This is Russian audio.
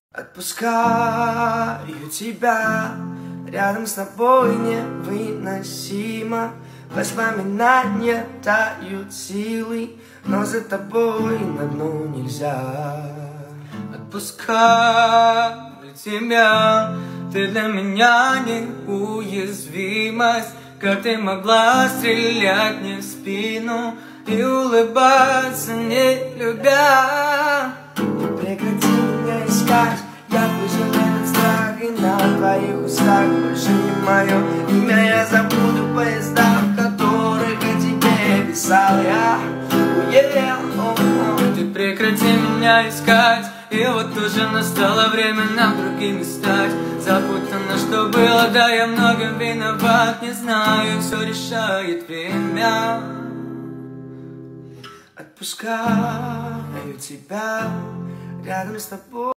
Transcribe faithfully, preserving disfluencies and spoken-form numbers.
Отпускаю тебя, рядом с тобой невыносимо. Воспоминания тают силой, но за тобой на дно нельзя. Отпускаю тебя, ты для меня неуязвимость. Как ты могла стрелять мне в спину и улыбаться, не любя? Прекрати меня искать, я выжил этот страх, и на твоих устах больше не мое имя. Я забуду поезда, в которых о тебе писал я. Yeah, oh, oh. Ты прекрати меня искать, и вот уже настало время нам другими стать. Запутано, что было, да, я многим виноват. Не знаю, все решает время. Отпускаю тебя, рядом с тобой.